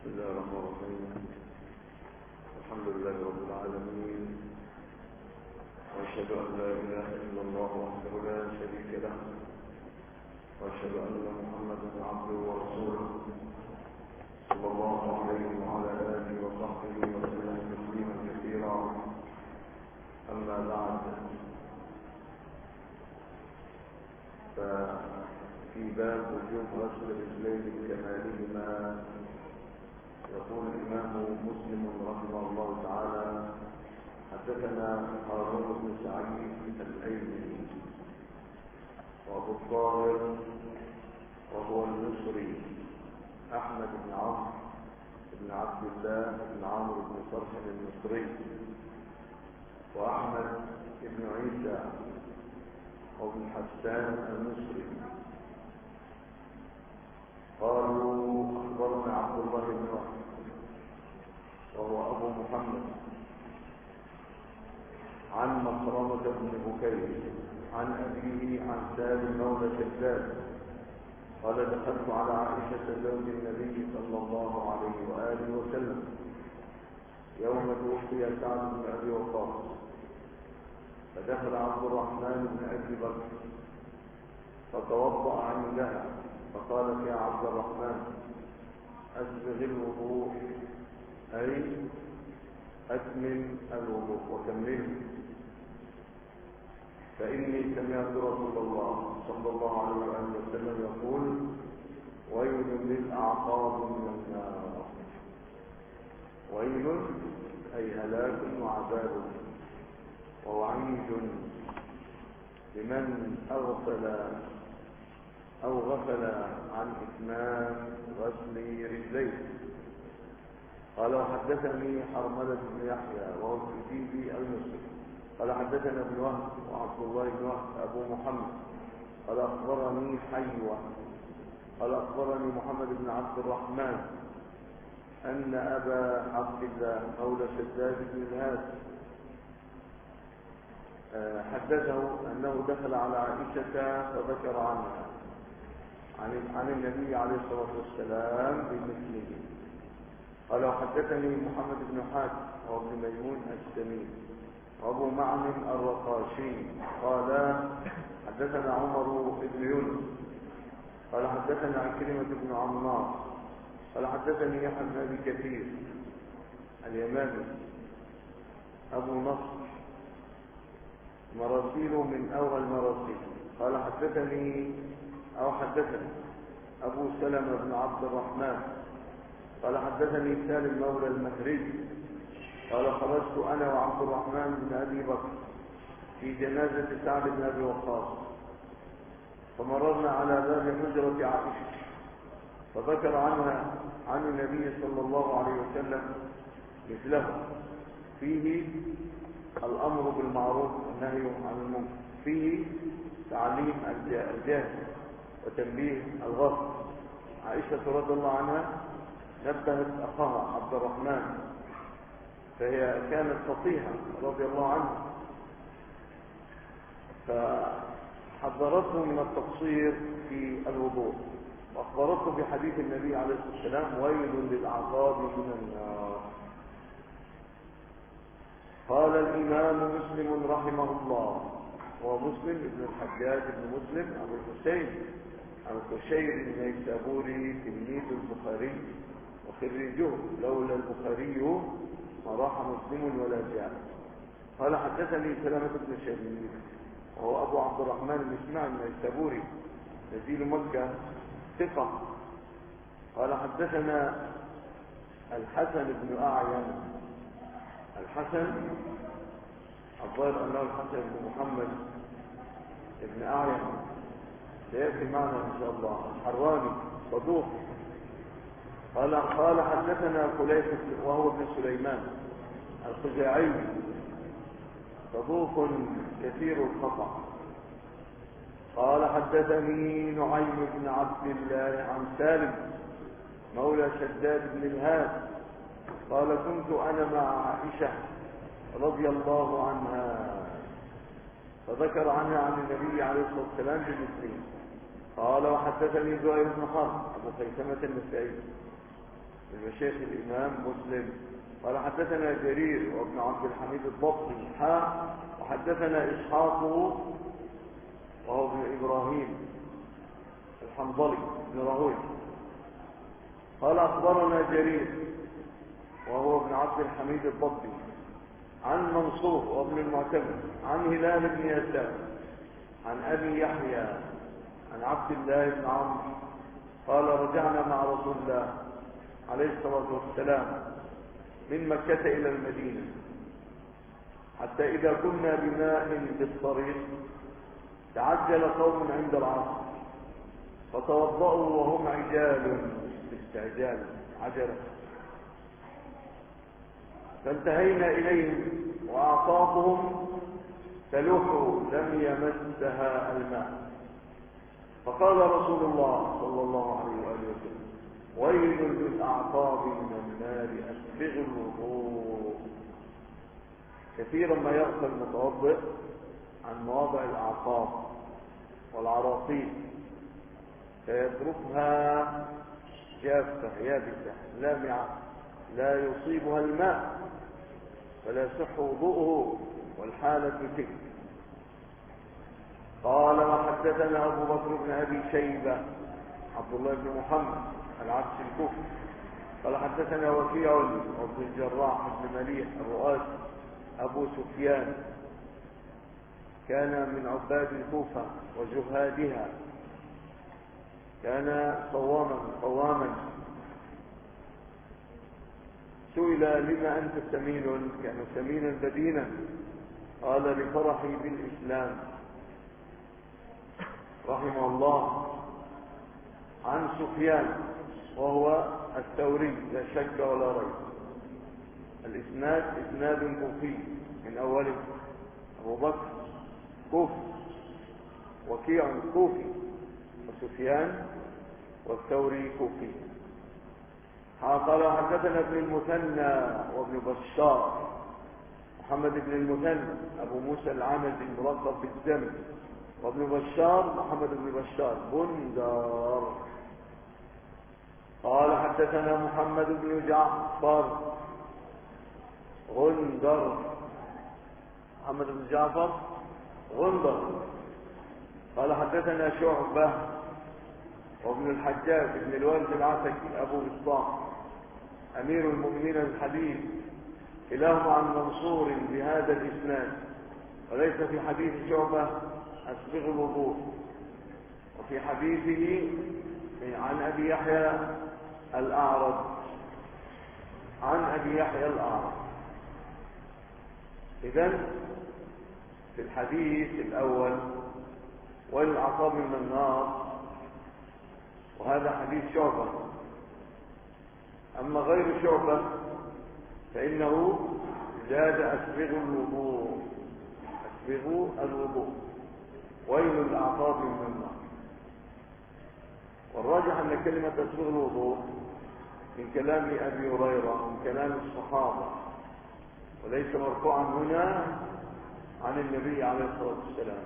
بسم الله الرحمن الرحيم. الحمد لله رب العالمين، وأشهد أن لا إله إلا الله وحده لا شريك له، وأشهد أن محمدا عبده ورسوله صلى الله عليه وعلى آله وصحبه وسلم تسليما كثيرا. أما بعد، ففي باب وجوب غسل الرجلين بكمالهما يقول الإمام مسلم رحمه الله تعالى: حدثنا هارون بن سعيد الأيلي وأبو الطاهر وهو المصري أحمد بن عمرو بن عبد الله بن عمرو بن صرح المصري، وأحمد بن عيسى وابن حسان المصري قالوا: أخبرنا عبد الله بن وهب وهو أبو محمد عن مخرمة بن بكير عن أبيه عن سالم مولى شداد قال: دخلت على عائشة زوج النبي صلى الله عليه وآله وسلم يوم توفي سعد بن أبي وقاص، فدخل عبد الرحمن بن أبي بكر فتوضأ عندها فقالت: يا عبد الرحمن، أسبغ الوضوء، أي أتمم الوضوء وكمله، فإني سمعت رسول الله صلى الله عليه وسلم يقول: ويل للأعقاب من النار. ويل أي هلاك وعذاب، ووعيد لمن غفل عن إتمام غسل رجليه. قال: وحدثني حرملة بن يحيى وهو الكتيبي المصري قال: حدثنا ابن وهب وعبد الله بن وهب أبو محمد قال: أخبرني حيوة قال: أخبرني محمد بن عبد الرحمن أن أبا عبد الله مولى شداد بن الهاد حدثه أنه دخل على عائشة فذكر عنها عن النبي عليه الصلاة والسلام بمثله. قال: وحدثني محمد بن حاتم وابن ميمون السمين وابو معن الرقاشي قال: حدثنا عمر بن يونس قال: حدثنا عكرمة بن عمار قال: حدثني يحيى بن ابي كثير اليماني ابو نصر مراسيله من اول مراسيل قال: حدثني ابو سلمة بن عبد الرحمن قال: حدثني سالم مولى المهري قال: خرجت انا وعبد الرحمن بن ابي بكر في جنازة سعد بن ابي وقاص، فمررنا على باب حجرة عائشة فذكر عنها عن النبي صلى الله عليه وسلم مثله، فيه الامر بالمعروف والنهي عن المنكر، فيه تعليم الجاهل وتنبيه الغافل. عائشة رضي الله عنها نبهت أخاها عبد الرحمن، فهي كانت فصيحة رضي الله عنها، فحذرته من التقصير في الوضوء، وأخبرته بحديث النبي عليه الصلاة والسلام: ويل للأعقاب من النار. قال الإمام مسلم رحمه الله، ومسلم ابن الحجاج بن مسلم أبو الحسين القشيري النيسابوري تلميذ البخاري وخريجه، لولا البخاري ما راح مسلم ولا جاء. قال: حدثني سلامة بن شبيب وهو أبو عبد الرحمن الإسماعيلي النيسابوري نزيل مكة ثقة. قال: حدثنا الحسن بن أعين، الحسن الظاهر أنه الحسن بن محمد بن أعين سيأتي معنا إن شاء الله، الحراني صدوق. قال: حدثنا خليفة وهو ابن سليمان الخزاعي صدوق كثير الخطأ. قال: حدثني نعيم بن عبد الله عن سالم مولى شداد بن الهاد قال: كنت أنا مع عائشة رضي الله عنها فذكر عنها عن النبي عليه الصلاة والسلام بمثله. قال: وحدثني زهير بن حرب أبو خيثمة النسائي المشايخ الإمام مسلم. قال حدثنا جرير وابن عبد الحميد الضبطي وحدثنا إسحاق وهو ابن إبراهيم الحنظلي بن راهوي قال أخبرنا جرير وهو ابن عبد الحميد الضبطي عن منصور وابن المعتمد عن هلال بن يسار عن أبي يحيى عن عبد الله بن عمرو قال رجعنا مع رسول الله عليه الصلاة والسلام من مكة إلى المدينة حتى إذا كنا بماء بالطريق تعجل قوم عند العصر فتوضأوا وهم عجال باستعجال عجلة فانتهينا إليهم وأعصابهم تلوح لم يمسها الماء فقال رسول الله صلى الله عليه وآله وسلم ويل للأعصاب من النار أسبغ الوضوء. كثيرا ما يغفل المتوضئ عن مواضع الأعصاب والعراقيل فيتركها جافة يابسة لامعة لا يصيبها الماء فلا يصح وضوءه والحالة تلك. قال وحدثنا أبو بكر بن أبي شيبة عبد الله بن محمد العبسي الكوفي قال حدثنا وكيع وابن الجراح بن مليح الرؤاسي أبو سفيان كان من عباد الكوفة وزهادها كان صواما سئل لما أنت سمين كان سمينا بدينا قال لفرحي بالإسلام رحمه الله. عن سفيان وهو الثوري لا شك ولا ريب. الإسناد إسناد كوفي من أوله أبو بكر كوفي وكيع كوفي وسفيان والثوري كوفي. قال حدثنا ابن المثنى وابن بشار محمد بن المثنى أبو موسى العنزي الملقب بالزمن وابن بشار محمد بن بشار بندار قال حدثنا محمد بن جعفر غندر محمد بن جعفر غندر قال حدثنا شعبة وابن الحجاج بن الوالد العتكي أبو إصباح أمير المؤمنين الحديث كلاهما عن منصور بهذا الإسناد وليس في حديث شعبة أسبغ الوضوء وفي حديثه عن أبي يحيى الأعرج إذن في الحديث الأول والأعصاب من النار وهذا حديث شعبة. أما غير شعبة فإنه زاد أسبغ الوضوء ويل الأعصاب من النار. والراجح أن كلمة أسبغ الوضوء من كلام أبي هريرة من كلام الصحابة وليس مرفوعا هنا عن النبي عليه الصلاة والسلام،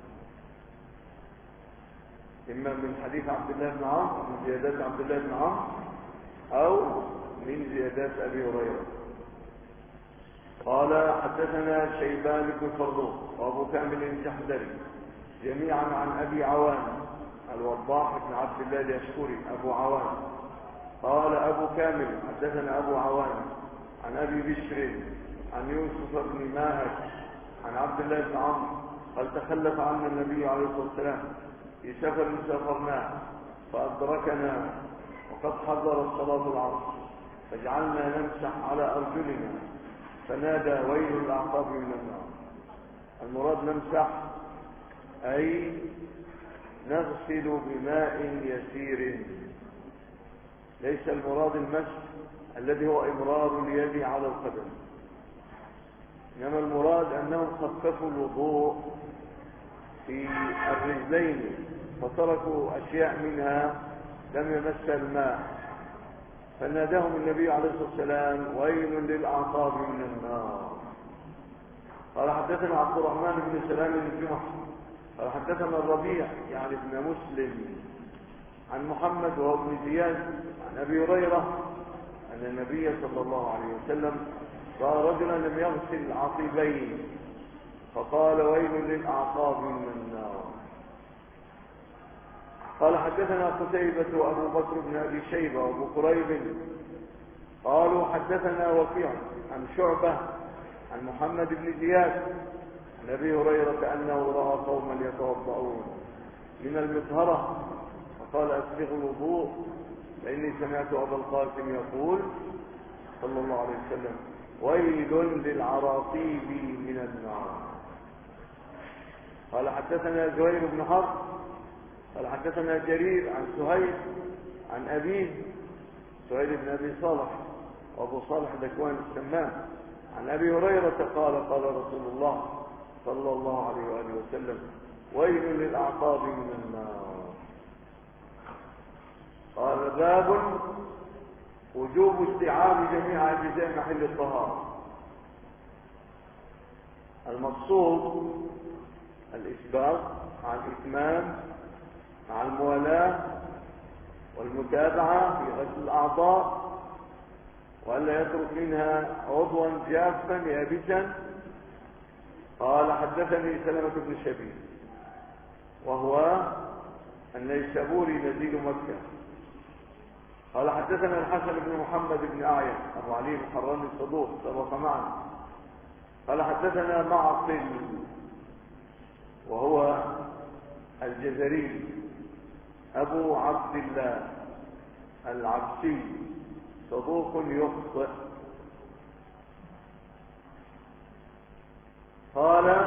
إما من حديث عبد الله بن عمرو من زيادات عبد الله بن عمرو أو من زيادات أبي هريرة. قال حدثنا شيبان بن فروخ وأبو كامل الجحدري جميعا عن أبي عوان الوضاح بن عبد الله اليشكري أبو عوان قال أبو كامل حدثنا أبو عوان عن أبي بشر عن يوسف بن ماهك عن عبد الله بن عمرو قال تخلف عنا النبي عليه الصلاة والسلام في سفر سافرناه فأدركنا وقد حضر الصلاة العصر فجعلنا نمسح على أرجلنا فنادى ويل الأعقاب من النار. المراد نمسح أي نغسل بماء يسير، ليس المراد المسح الذي هو إمرار اليد على القدم، إنما المراد أنهم خففوا الوضوء في الرجلين فتركوا أشياء منها لم يمس الماء فناداهم النبي عليه الصلاة والسلام ويل للأعقاب من النار. قال حدثنا عبد الرحمن بن سلام الجمحي قال حدثنا الربيع يعني ابن مسلم عن محمد وهو ابن زياد عن أبي هريرة أن النبي صلى الله عليه وسلم رأى رجلا لم يغسل العقبين فقال ويل للأعقاب من النار. قال حدثنا قتيبة وأبو بكر بن أبي شيبة وأبو كريب قالوا حدثنا وكيع عن شعبة عن محمد بن زياد عن أبي هريرة أنه رأى قوما يتوضؤون من المطهرة فقال أسبغوا الوضوء فإني سمعت أبا القاسم يقول صلى الله عليه وسلم ويل للعراقيب من النار. قال حدثنا زهير بن حرب قال حدثنا جرير عن سهيل عن أبيه سهيل بن أبي صالح وأبو صالح ذكوان السمان عن أبي هريرة قال قال رسول الله صلى الله عليه وآله وسلم ويل للأعقاب من النار. قال باب وجوب استيعاب جميع أجزاء محل الطهارة. المقصود الإسباغ مع الإتمام مع الموالاة والمتابعة في غسل الأعضاء وألا يترك منها عضوا جافا يابسا. قال حدثني سلمة بن شبيب وهو النيسابوري نزيل مكة قال حدثنا الحسن بن محمد بن أعين أبو علي الحراني الصدوق سبق معنا قال حدثنا معقل وهو الجزري أبو عبد الله العبسي صدوق يخطئ. قال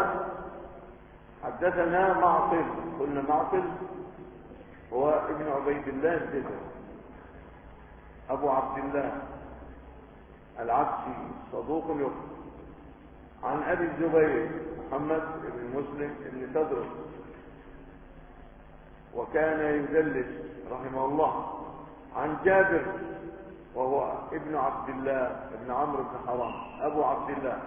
حدثنا معقل قلنا معقل هو ابن عبيد الله الجزري أبو عبد الله العبسي صدوق يخطئ عن أبي الزبير محمد بن مسلم بن تدرس وكان يدلس رحمه الله عن جابر وهو ابن عبد الله ابن عمرو بن حرام أبو عبد الله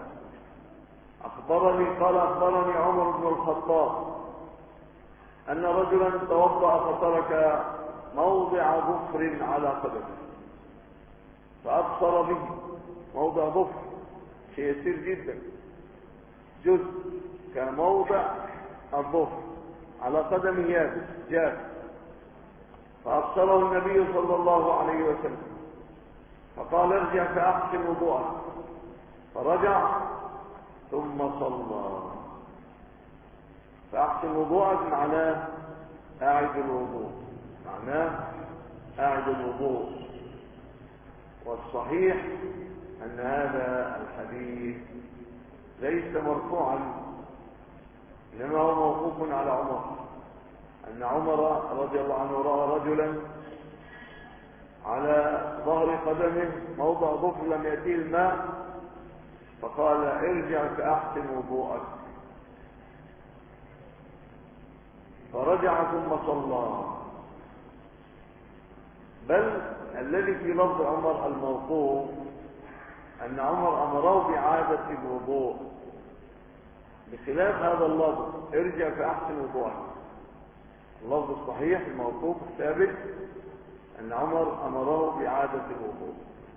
قال أخبرني عمر بن الخطاب أن رجلا توضأ فترك موضع ظفر على قدمه فأبصر به موضع ظفر شيء يسير جدا جزء كموضع الظفر على قدم يابس جاف فأبصره النبي صلى الله عليه وسلم فقال ارجع فأحسن وضوءك فرجع ثم صلى. فأحسن وضوءك معناه أعد الوضوء والصحيح أن هذا الحديث ليس مرفوعا إنما هو موقوف على عمر أن عمر رضي الله عنه رأى رجلا على ظهر قدمه موضع ظفر لم يأتيه الماء فقال ارجع فأحسن وضوءك فرجع ثم صلى. بل الذي في لفظ عمر الموقوف أن عمر أمره بإعادة الوضوء بخلاف هذا اللفظ ارجع فأحسن وضوءك. اللفظ الصحيح الموقوف الثابت أن عمر أمره بإعادة الوضوء.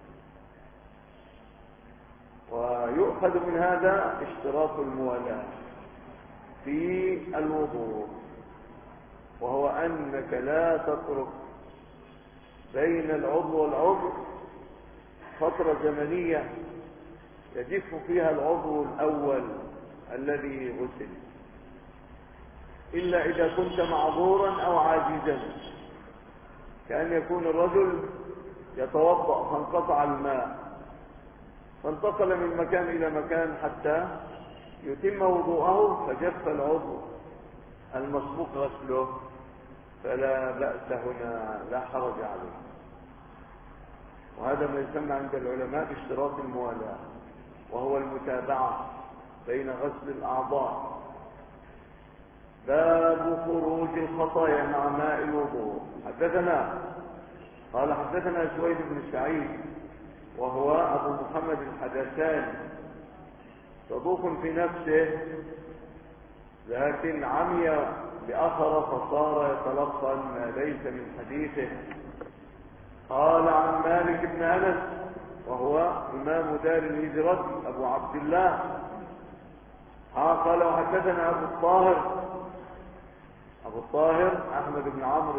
ويؤخذ من هذا اشتراط الموالاة في الوضوء وهو أنك لا تترك بين العضو والعضو فترة زمنية يجف فيها العضو الأول الذي غسل إلا إذا كنت معذورا أو عاجزا كأن يكون الرجل يتوضأ فانقطع الماء فانتقل من مكان إلى مكان حتى يتم وضوءه فجف العضو المسبوق غسله فلا بأس هنا لا حرج عليه. وهذا ما يسمى عند العلماء باشتراط الموالاة وهو المتابعة بين غسل الأعضاء. باب خروج الخطايا مع ماء الوضوء. قال حدثنا سويد بن سعيد وهو أبو محمد الحدثاني صدوق في نفسه لكن عمي بأثر فصار يتلقن ما ليس من حديثه. قال عن مالك بن أنس وهو إمام دار الهجرة أبو عبد الله. قال وحدثنا أبو الطاهر أحمد بن عمرو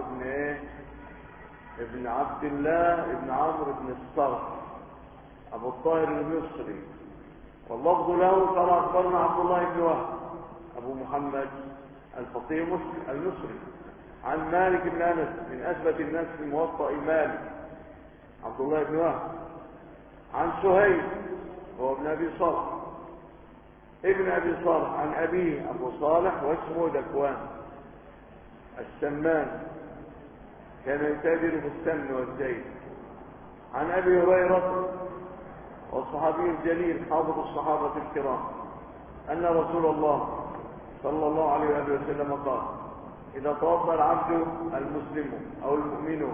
ابن عبد الله ابن عمرو بن الصرح أبو الطاهر المصري، واللفظ له قال أخبرنا عبد الله بن وهب أبو محمد الفقيه المصري عن مالك بن أنس من أثبت الناس في موطأ مالك عبد الله بن وهب عن سهيل وهو ابن أبي صالح عن أبيه أبو صالح واسمه ذكوان السمان كان يتاجر في السمن والزيت. عن أبي هريرة والصحابي الجليل حافظ الصحابة الكرام أن رسول الله صلى الله عليه وسلم قال إذا توضأ العبد المسلم أو المؤمن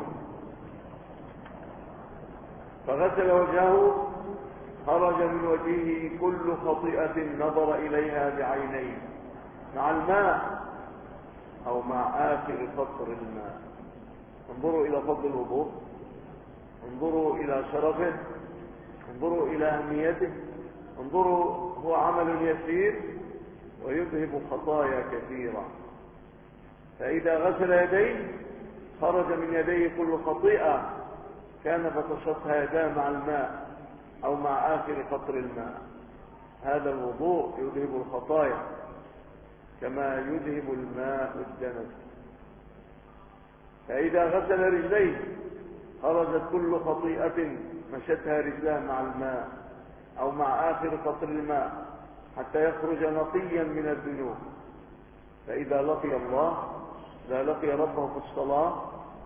فغسل وجهه خرج من وجهه كل خطيئة نظر إليها بعينيه مع الماء أو مع آخر قطر الماء. انظروا إلى فضل الوضوء، انظروا إلى شرفه، انظروا إلى أهميته، انظروا هو عمل يسير ويذهب خطايا كثيرة. فإذا غسل يديه خرج من يديه كل خطيئة كان بطشتها يداه مع الماء أو مع آخر قطر الماء. هذا الوضوء يذهب الخطايا كما يذهب الماء الدنس. فإذا غسل رجليه خرجت كل خطيئة مشتها رجلاه مع الماء أو مع آخر قطر الماء حتى يخرج نقيا من الذنوب. فإذا لقي الله إذا لقي ربه في الصلاة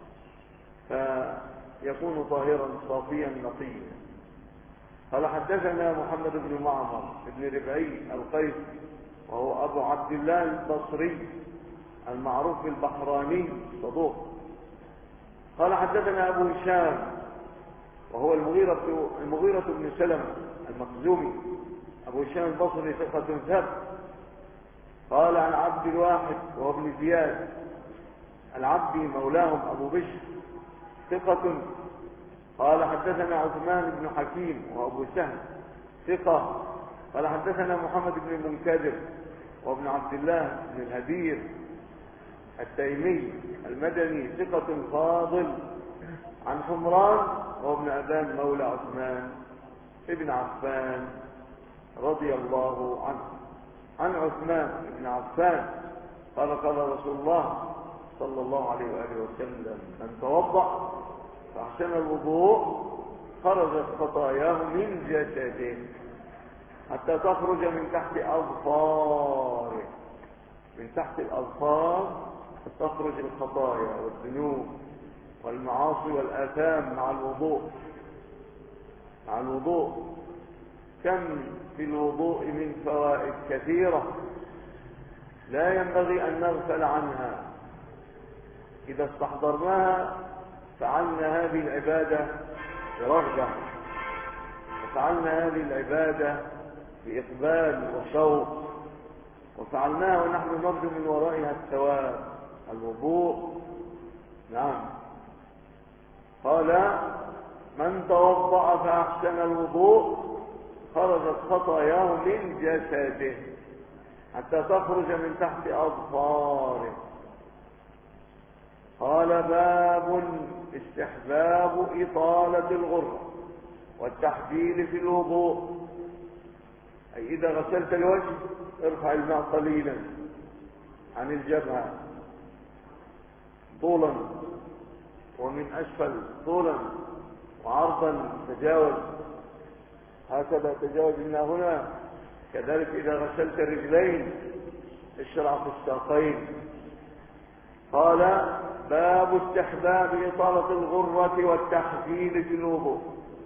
فيكون طاهرا صافيا نقيا. قال حدثنا محمد بن معمر بن ربعي القيس وهو أبو عبد الله البصري المعروف بالبحراني صدوق. قال حدثنا أبو هشام وهو المغيرة بن سلمة المخزومي أبو هشام البصري ثقة ثبت. قال عن عبد الواحد وهو ابن زياد العبدي مولاهم أبو بشر ثقة. قال حدثنا عثمان بن حكيم وأبو سهل ثقة. قال حدثنا محمد بن المنكدر وابن عبد الله بن الهدير التيمي المدني ثقة فاضل. عن حمران وابن أبان مولى عثمان ابن عفان رضي الله عنه. عن عثمان بن عفان قال قال رسول الله صلى الله عليه وآله وسلم من توضأ فأحسن الوضوء خرجت خطاياه من جسده حتى تخرج من تحت أظفاره. من تحت الأظفار تخرج الخطايا والذنوب والمعاصي والآثام مع الوضوء. كم في الوضوء من فوائد كثيرة لا ينبغي أن نغفل عنها. إذا استحضرناها فعلنا هذه العبادة برغبة وفعلنا هذه العبادة بإقبال وشوق وفعلناها ونحن نرجو من ورائها الثواب. الوضوء نعم. قال من توضأ فأحسن الوضوء خرجت خطاياه من جسده حتى تخرج من تحت أظفاره. قال باب استحباب إطالة الغرة والتحجيل في الوضوء. أي إذا غسلت الوجه ارفع الماء قليلا عن الجبهة طولا ومن أسفل طولا وعرضا تجاوز هكذا تجاوز من هنا. كذلك إذا غسلت الرجلين اشرع في الساقين. قال باب استحباب إطالة الغرة والتحجيل في الوضوء.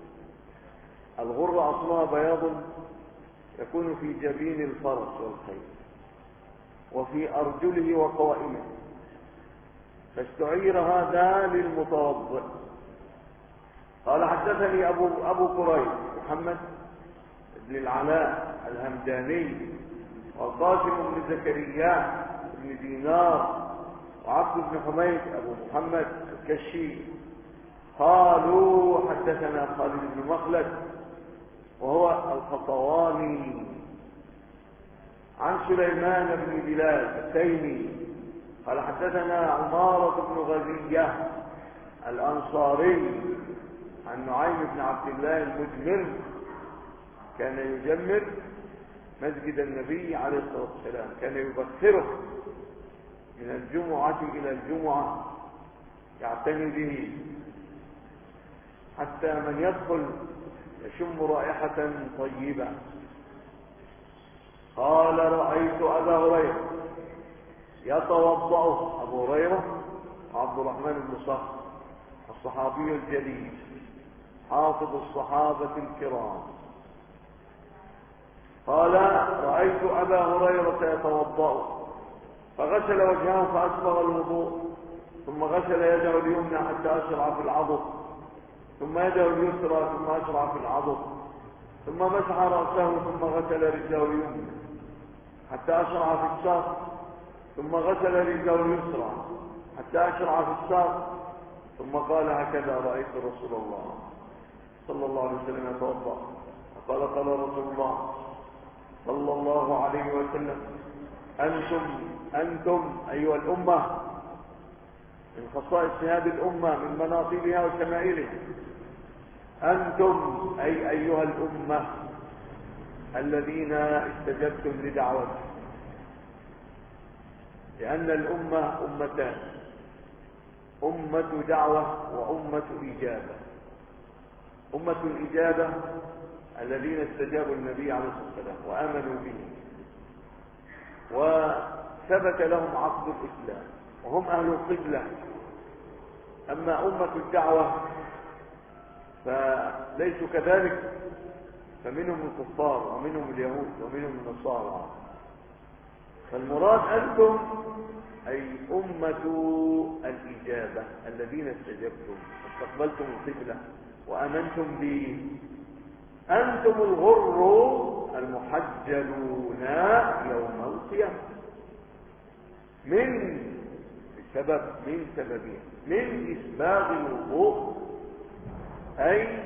الغرة أصلها بياض يكون في جبين الفرس والخيل وفي أرجله وقوائمه، فاستعير هذا للمتوضئ. قال حدثني أبو كريب محمد بن العلاء الهمداني والقاسم بن زكريا بن دينار وعبد بن حميد أبو محمد الكشي قالوا حدثنا خالد بن مخلد وهو الخطواني. عن سليمان بن بلال التيمي قال حدثنا عمارة بن غزية الأنصاري عن نعيم بن عبد الله المجمر كان يجمر مسجد النبي عليه الصلاة والسلام، كان يبكره من الجمعة إلى الجمعة يعتني به حتى من يدخل يشم رائحة طيبة. قال رأيت أبا هريرة يتوضأ، أبو هريرة عبد الرحمن بن صخر الصحابي الجليل حافظ الصحابة الكرام، قال رأيت أبا هريرة يتوضأ فغسل وجهه فأسبغ الوضوء، ثم غسل يده اليمنى حتى أشرع في العضد، ثم يده اليسرى ثم أشرع في العضد، ثم مسح رأسه ثم غسل رجله اليمنى حتى أشرع في الساق، ثم غسل رجله اليسرى حتى أشرع في الساق، ثم قال هكذا رأيت رسول الله صلى الله عليه وسلم يتوضأ. فقال قال رسول الله صلى الله عليه وسلم أنتم أيها الأمة، من خصائص هذه الأمة من مناقبها وشمائلها، أنتم أي أيها الأمة الذين استجبتم لدعوته، لأن الأمة أمتان، أمة دعوة وأمة إجابة. أمة الإجابة الذين استجابوا النبي عليه الصلاة والسلام وآمنوا به وثبت لهم عقد الإسلام وهم أهل القبلة. أما أمة الدعوة فليسوا كذلك، فمنهم الكفار ومنهم اليهود ومنهم النصارى. فالمراد أنتم أي أمة الإجابة الذين استجبتم واستقبلتم القبلة وآمنتم به. أنتم الغر المحجلون يوم القيامة من سببين: من إسباغ الوضوء أي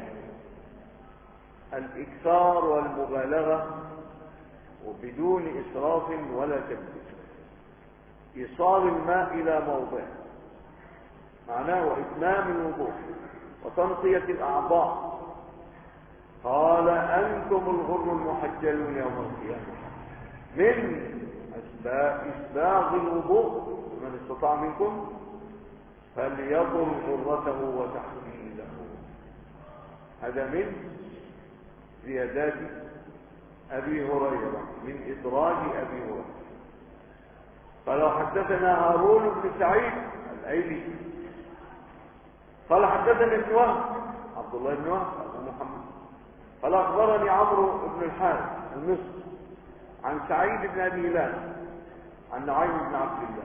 الإكثار والمبالغة وبدون إسراف ولا تبذير، إيصال الماء إلى موضعه معناه وإتمام الوضوء وتنقية الأعضاء. قال أنتم الغر المحجلون يوم القيامة من إسباغ الوضوء، من استطاع منكم فليضر غرته وتحويله. هذا من زيادات أبي هريرة، من إدراج أبي هريرة. قال حدثنا هارون بن سعيد الأيلي قال حدثنا ابن وهب عبد الله بن وهب أبو محمد قال أخبرني عمرو بن الحارث المصري عن سعيد بن أبي هلال عن نعيم بن عبد الله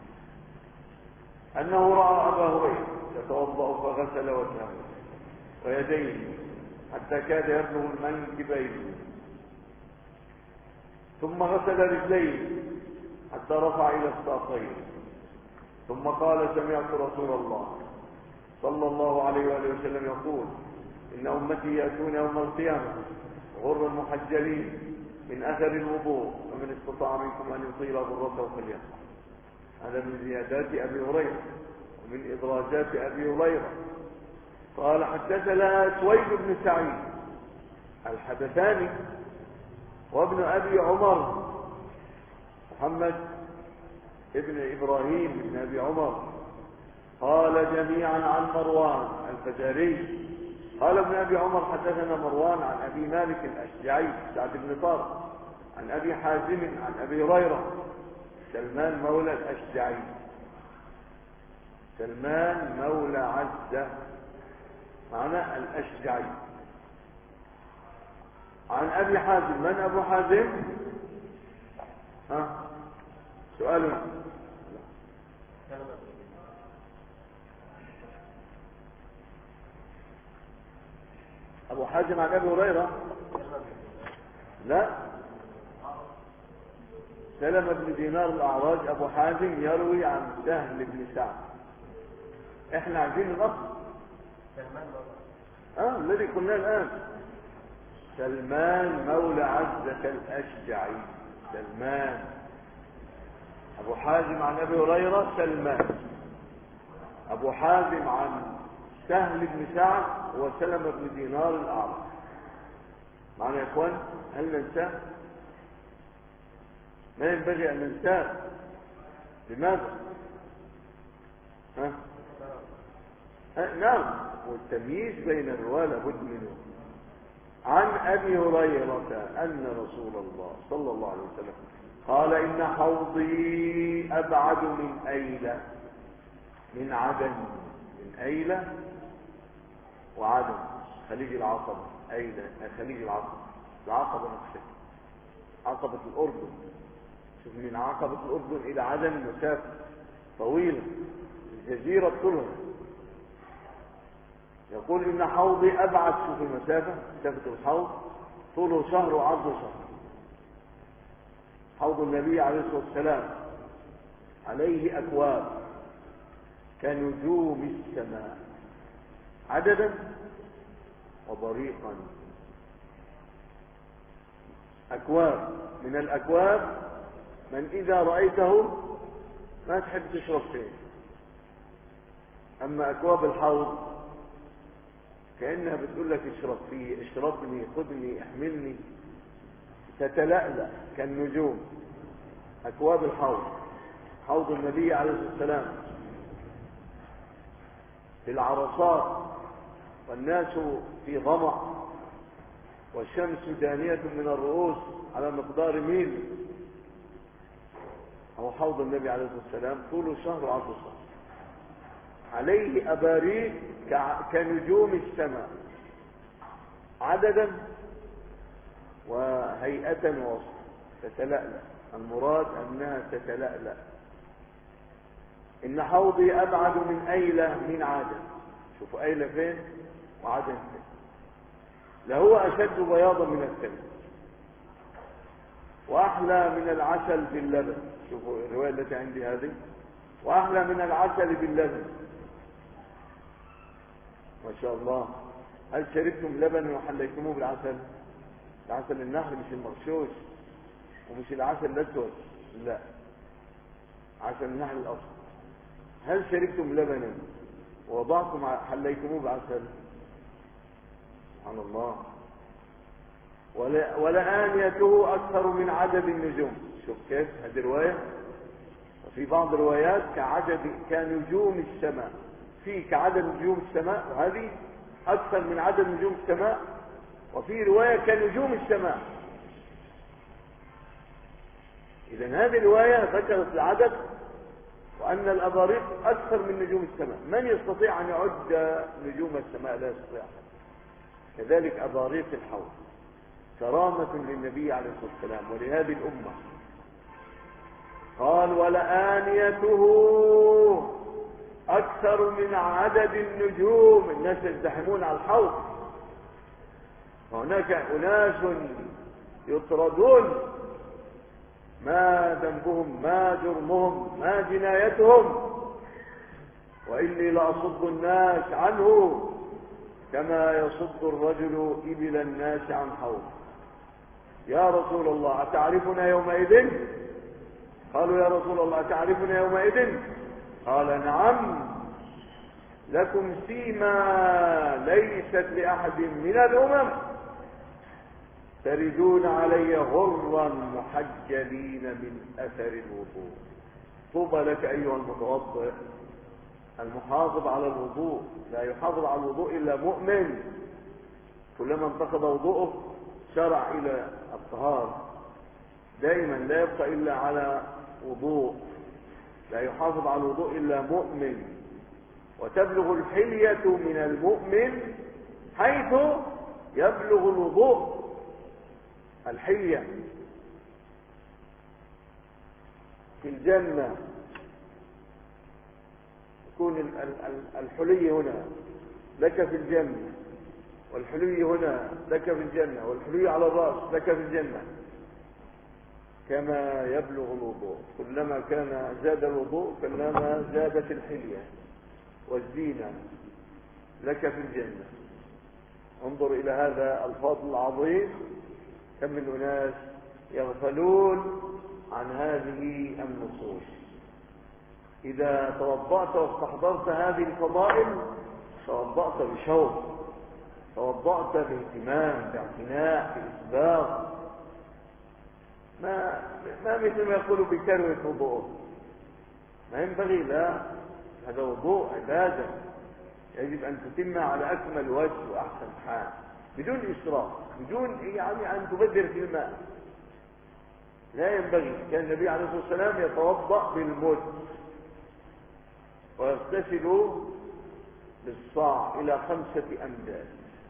أنه رأى أبا هريرة يتوضأ فغسل وجهه ويديه حتى كاد يبلغ المنكبين، ثم غسل رجليه حتى رفع إلى الساقين، ثم قال سمعت رسول الله صلى الله عليه وآله وسلم يقول إن أمتي يأتون يوم القيامة غر محجلين من أثر الوضوء، ومن استطاع منكم أن يطيل غرته فليفعل. هذا من زيادات أبي هريرة ومن إدراجات أبي هريرة. قال حدثنا سويد بن سعيد الحدثاني وابن أبي عمر محمد ابن إبراهيم بن أبي عمر قال جميعا عن مروان الفزاري قال ابن أبي عمر حدثنا مروان عن أبي مالك الأشجعي سعد بن طارق عن أبي حازم عن أبي هريرة سلمان مولى الأشجعي، سلمان مولى عزة معنى الأشجعي، عن أبي حازم. من أبو حازم؟ سؤال. أبو حازم عن أبي هريرة؟ لا، سلمة بن دينار الأعراج. أبو حازم يروي عن سهل بن سعد. احنا عايزين الأصل الذي قلناه الآن. سلمان مولى عزة الأشجعي. سلمان. أبو حازم عن أبي هريرة سلمان. أبو حازم عن سهل بن سعد وسلمة بن دينار الأعرج. معنا يا إخوان؟ هل ننساه؟ ما ينبغي أن ننساه. لماذا؟ نعم، والتمييز بين الرواة لابد منه. عن أبي هريرة أن رسول الله صلى الله عليه وسلم قال إن حوضي أبعد من أيلة من عدن. من أيلة وعدن خليج العقبة. أيلة خليج العقبة، العقبة نفسها عقبة الأردن. شوف، من عقبة الأردن إلى عدن مسافة طويلة، الجزيرة طولها. يقول إن حوضي أبعد. شوف المسافة، مسافة الحوض طوله شهر وعرضه شهر. حوض النبي عليه الصلاة والسلام عليه أكواب كنجوم السماء عددا وبريقا. أكواب، من الأكواب من إذا رأيته ما تحب تشرب فيه. أما أكواب الحوض كأنها بتقول لك اشرب فيه، اشربني، خذني، احملني، تتلألأ كالنجوم. أكواب الحوض، حوض النبي عليه الصلاة والسلام في العرصات والناس في ظمأ والشمس دانية من الرؤوس على مقدار ميل. هو حوض النبي عليه الصلاة والسلام طوله شهر وعرضه شهر، عليه أباريق كنجوم السماء عددا وهيئة ووصفا. تتلألأ، المراد أنها تتلألأ. إن حوضي أبعد من أيلة من عدن. شوفوا أيلة فين وعدن فين. لهو أشد بياضا من الثلج وأحلى من العسل باللبن. شوفوا الرواية التي عندي هذه، وأحلى من العسل باللبن. ما شاء الله. هل شربتم لبن وحليتموه بالعسل؟ العسل النحل مش المغشوش، ومش العسل الأسود، لا، عسل النحل الأصفر. هل شربتم لبنا ووضعتم حليتموه بعسل؟ سبحان الله. ولآنيته أكثر من عدد النجوم. شوف كيف هذه رواية. وفي بعض الروايات كنجوم السماء، في كعدد نجوم السماء، وهذه أكثر من عدد نجوم السماء. وفي رواية كنجوم السماء. إذن هذه الرواية ذكرت العدد وأن الأباريق أكثر من نجوم السماء. من يستطيع أن يعد نجوم السماء؟ لا يستطيع. كذلك أباريق الحوض كرامة للنبي عليه الصلاة والسلام ولهذه الأمة. قال ولآنيته أكثر من عدد النجوم. الناس يزدحمون على الحوض، وهناك أناس يطردون، ما ذنبهم، ما جرمهم، ما جنايتهم، وإني لأصد الناس عنه كما يصد الرجل إبل الناس عن حوض. يا رسول الله أتعرفنا يومئذ؟ قالوا يا رسول الله أتعرفنا يومئذ؟ قال نعم، لكم سيما ليست لأحد من الأمم، تردون علي غرا محجلين من أثر الوضوء. طوبى لك أيها المتوضئ المحافظ على الوضوء. لا يحافظ على الوضوء إلا مؤمن. كلما انتقض وضوءه شرع إلى الطهارة دائما، لا يبقى إلا على وضوء. لا يحافظ على الوضوء إلا مؤمن. وتبلغ الحلية من المؤمن حيث يبلغ الوضوء. الحلية في الجنة يكون الحلي هنا لك في الجنة، والحلي هنا لك في الجنة، والحلي على الرأس لك في الجنة، كما يبلغ الوضوء. كلما كان زاد الوضوء كلما زادت الحلية والزينة لك في الجنة. انظر إلى هذا الفضل العظيم، كم من أناس يغفلون عن هذه النصوص. إذا توضأت واستحضرت هذه الفضائل توضأت بشوق، توضأت باهتمام، باعتناء، بإسباغ، ما مثل ما يقول بكروة وضوءه. ما ينبغي، لا، هذا وضوء عبادة يجب أن تتم على أكمل وجه وأحسن حال، بدون إسراف، بدون يعني أن تبذر في الماء. لا ينبغي. كان النبي عليه الصلاة والسلام يتوضأ بالمد ويغتسل بالصاع إلى 5 أمداد،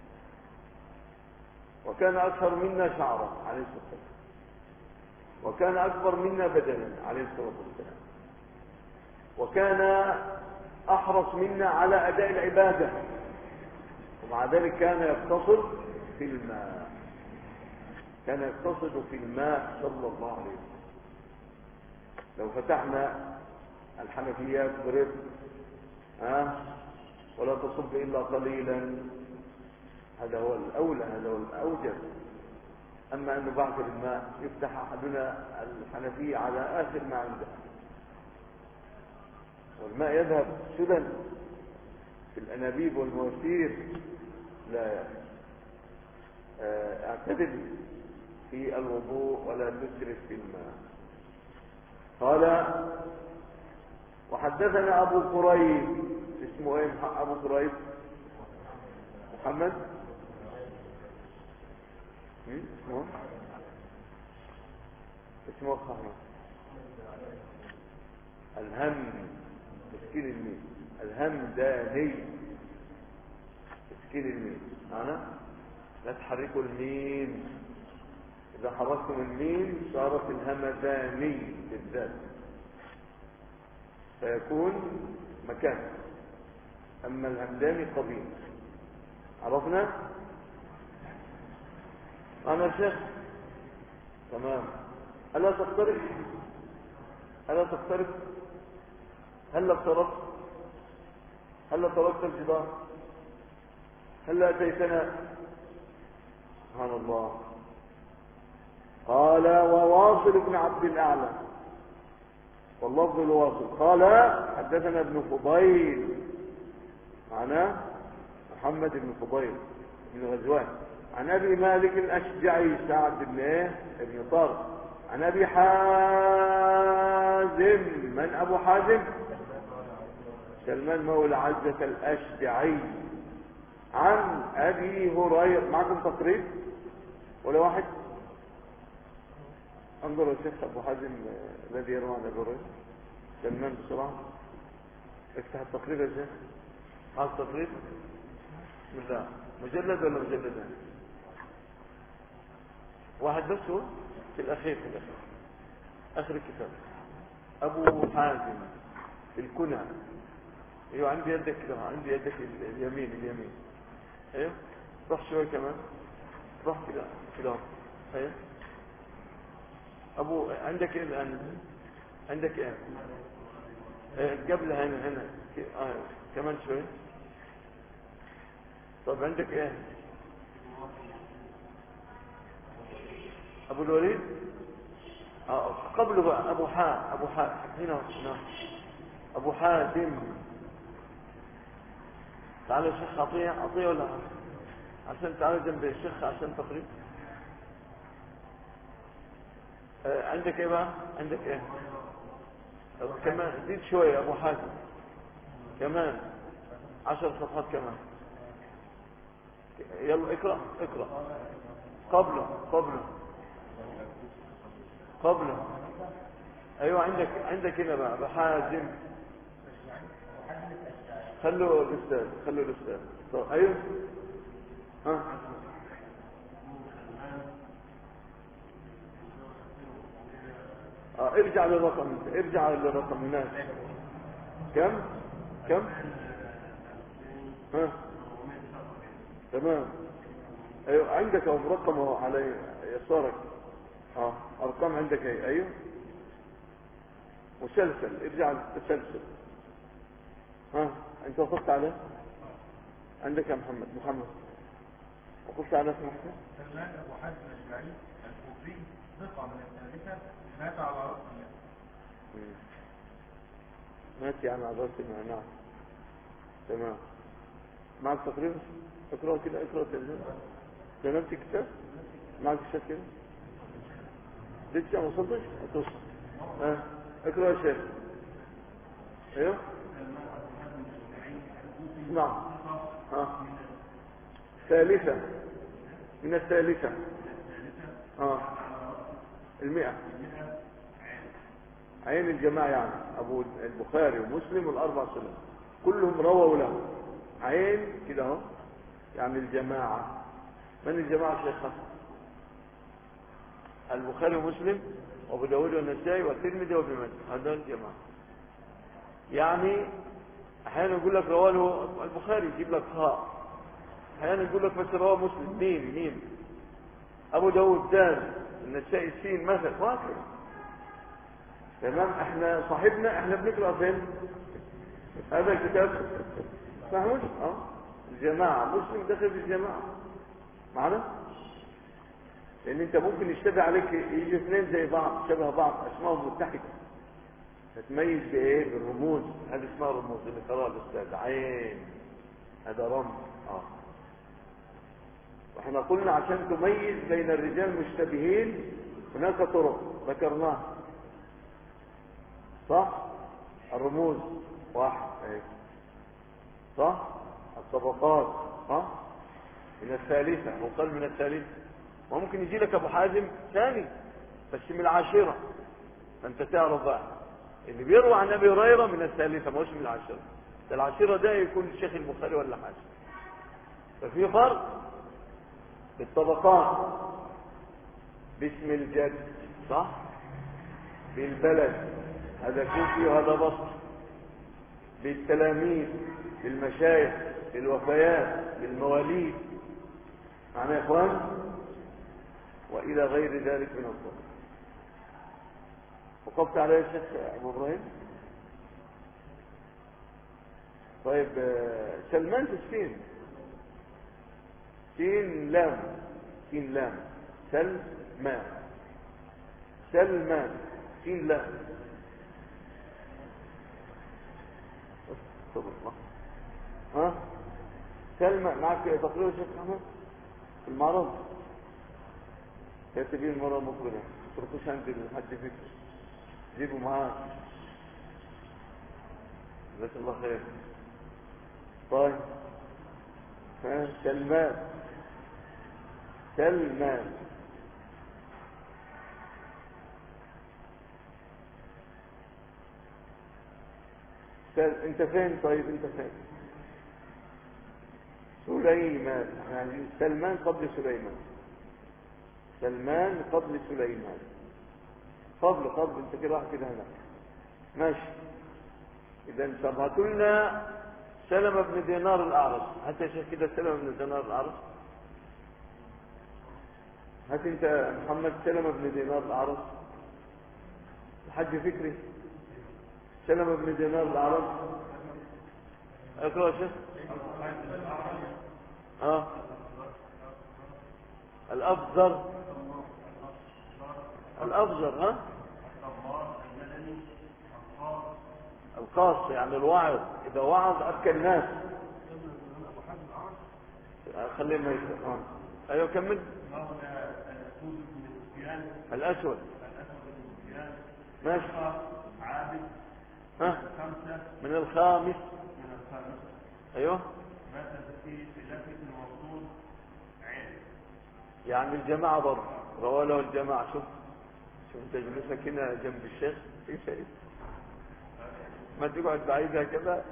وكان أكثر منا شعرا عليه الصلاة والسلام، وكان أكبر منا بدنا عليه الصلاة والسلام، وكان أحرص منا على أداء العبادة، ومع ذلك كان يقتصد في الماء، كان يقتصد في الماء صلى الله عليه وسلم. لو فتحنا الحنفيات برفق ولا تصب إلا قليلا، هذا هو الأولى، هذا هو الأوجب. أما أنه بعد الماء يفتح أحدنا الحنفية على آخر ما عنده، والماء يذهب سدى في الأنابيب والمواسير. لا، اعتدل في الوضوء ولا تسرف في الماء. قال: وحدثنا أبو قريب. اسمه ايه أبو قريب؟ محمد اسمه خالد الهم، تسكين الميم، الهمداني، تسكين الميم. أنا لا تحركوا الميم، إذا حركتم الميم صارت الهمداني بالذات، فيكون مكان. أما الهمداني قبيل. عرفنا؟ أنا شيخ تمام. ألا تقترب؟ ألا تقترب؟ هل اقتربت؟ هل تركت الجدار؟ هل أتيتنا؟ سبحان الله. قال: وواصل بن عبد الأعلى، واللفظ الواصل. قال: حدثنا ابن فضيل، معنا محمد بن فضيل بن غزوان، عن أبي مالك الأشجعي سعد بن طارق، عن أبي حازم. من أبو حازم؟ سلمان مولى عزة الأشجعي، عن أبي هريرة. معكم تقريب ولا واحد؟ انظر يا شيخ، أبو حازم الذي يروى عن أبي هريرة، سلمان بسرعة، افتح التقريب يا شيخ. هذا التقريب بسم الله، مجلد ولا مجلدان؟ واحد بس هو في الأخير، في الأخير آخر الكتاب. أبو حازم في الكنى. ايوه، عندي يدك كده، عندي يدك اليمين، اليمين. ايوه، روح شويه كمان، روح كده كده. ايوه، ابو عندك ايه الان؟ عندك ايه؟ قبل هنا كمان شويه. طب عندك ايه؟ ابو الوليد. قبله بقى ابو هنا ابو حازم. تعالوا يا شيخ، اعطيه ولا عشان تعالوا جنب الشيخ عشان تقريب. عندك ايه بقى؟ عندك ايه؟ كمان زيد شويه ابو حازم، كمان 10 صفحات كمان. يلا اقرا. قبله. ايوه، عندك هنا بقى ابو حازم. خلوا الاستاذ. طب ايوه، ارجع للرقم الناس. كم تمام. ايوه، عندك اهو رقمه على يسارك. ارقام عندك اهي. ايوه، مسلسل، ارجع للتسلسل. انت وصلت عليه؟ عندك يا محمد. وقفت على اسم محسن. سلمان أبو حازم الأشجعي الكوفي ثقة من الثالثة مات على رأس المئة. مات يعني على رأس المئة. نعم تمام. معك تقريبا؟ اقرأ كده، اقرأ تلزم نفس الكتاب. معك الشيخ كده لسه ما وصلتش؟ هتوصل. اقرأ يا شيخ. ايوه نعم. ثالثة من الثالثة. المئة. عين الجماعة يعني أبو البخاري ومسلم والأربع سنن كلهم رووا له عين كده اهو، يعني الجماعة. من الجماعة شيخ؟ البخاري ومسلم وابو داود والنسائي والترمذي وابن ماجه، هذول الجماعة. يعني احيانا يقول لك رواه البخاري يجيب لك هاء، احيانا يقول لك بس رواه مسلم ميم، ابو داود دال، النسائي سين مثلا، وهكذا. تمام. احنا صاحبنا احنا بنقرا فين؟ هذا الكتاب فهموش الجماعة. مسلم داخل في الجماعة معنا، لان انت ممكن يشتبه عليك يجي اثنين زي بعض شبه بعض اسمائهم متحدة، تتميز بايه؟ بالرموز. هذه اسمها رموز اللي قرأ الاستاذ. عين هذا رمز. واحنا قلنا عشان تميز بين الرجال المشتبهين هناك طرق ذكرناها صح. الرموز واحد اهي صح. الطبقات من الثالثة وقال من الثالثة. وممكن يجي لك ابو حازم ثاني بس من العاشرة، فانت تعرف بقى اللي بيروى عن ابي هريرة من الثالثة ما هوش من العاشرة. العاشرة ده يكون الشيخ البخاري ولا حاجة. ففي فرق بالطبقات، باسم الجد صح، بالبلد هذا كوفي وهذا بصري، بالتلاميذ، بالمشايخ، بالوفيات، بالمواليد، معنا يا اخوان، والى غير ذلك من الطرق. وقفت على الشيخ ابو ابراهيم. طيب سلمان في السين، سين لام، سين لام، سلمان، سلمان سين لام. استغفر الله. سلمان معك تقرير الشيخ محمد في المعرض كاتبين مرة مقبلة، تركوش عند الحج فكر، جيبوا معاه جزاك الله خير. طيب سلمان، سلمان انت فين؟ طيب انت فين؟ سليمان، يعني سلمان قبل سليمان، سلمان قبل سليمان، قبل انت كده راح كده هناك ماشي. اذا انتبهتوا لنا سلمة بن دينار الاعرج. حتى شيخ كده سلمة بن دينار الاعرج. هات انت محمد سلمة بن دينار الاعرج. الحج فكري سلمة بن دينار الاعرج. اقرأ يا شيخ. الافزر، الافزر الخاص يعني الواعظ، اذا وعظ ابكى الناس. خليه ما يسمع. ايوه كمل. الاسود ماشي. عابد من الخامس. ايوه مات في لفة الموصول عين، يعني الجماعة برضه رواه له الجماعة. شوف انت جلسك هنا جنب الشيخ في شيء ما تقعد بعيدها كذا.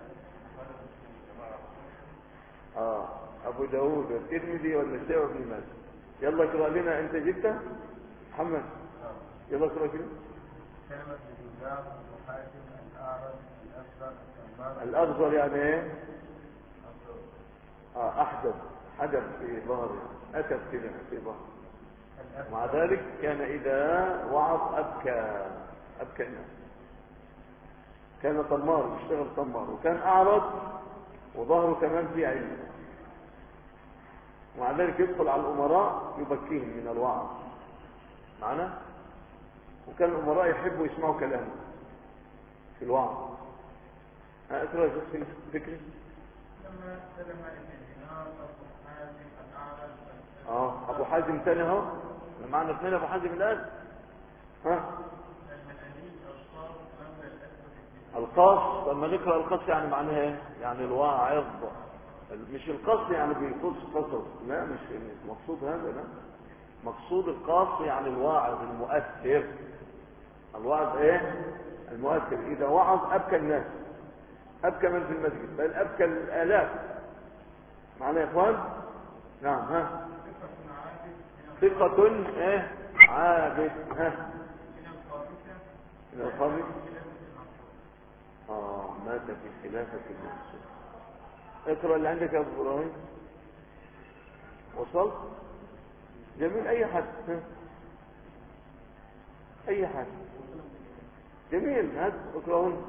ابو داود والترمذي والنسائي وابن ماجه. يلا اقرا لنا انت جبته محمد. يلا اقرا كده. كلمة الإجابة وحاكم الأعرج الأكبر الأخضر يعني ايه؟ أحدث حدث في ظهره، أتت كده في ظهره. مع ذلك كان إذا وعظ أبكى الناس. كان طمار، يشتغل طمار، وكان أعرض وظهره كمان في علم. ومع ذلك يدخل على الأمراء يبكيهم من الوعظ معنا. وكان الأمراء يحبوا يسمعوا كلامه في الوعظ. أقرأ جزء فكري. لما سلم الدينار أبو حازم الأعرج أبو حازم تاني اهو، معنا اثنين أبو حازم الآن. القاص لما نقرأ القاص يعني معناها ايه؟ يعني الواعظ، مش القص يعني بيقص قصص، لا مش مقصود هذا، لا مقصود القاص يعني الواعظ المؤثر. الواعظ ايه؟ المؤثر. اذا وعظ ابكى الناس، ابكى من في المسجد، بل ابكى الالاف. معنا يا اخوان؟ نعم. ثقة ايه؟ عابد. من الخامس مات في خلافة المنصور. اقرأ اللي عندك يا ابو ابراهيم. وصلت؟ جميل. اي حد اي حد جميل. هات اقرأون.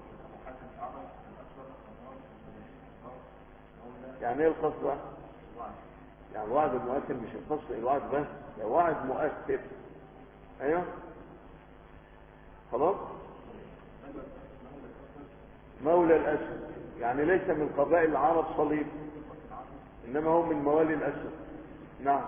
يعني ايه القصد بقى؟ يعني الوعد المؤثر، مش القصد الوعد بس، ده وعد مؤثر. ايوه خلاص. مولى الاسد يعني ليس من قبائل العرب صليب، انما هو من موالي الاسد. نعم.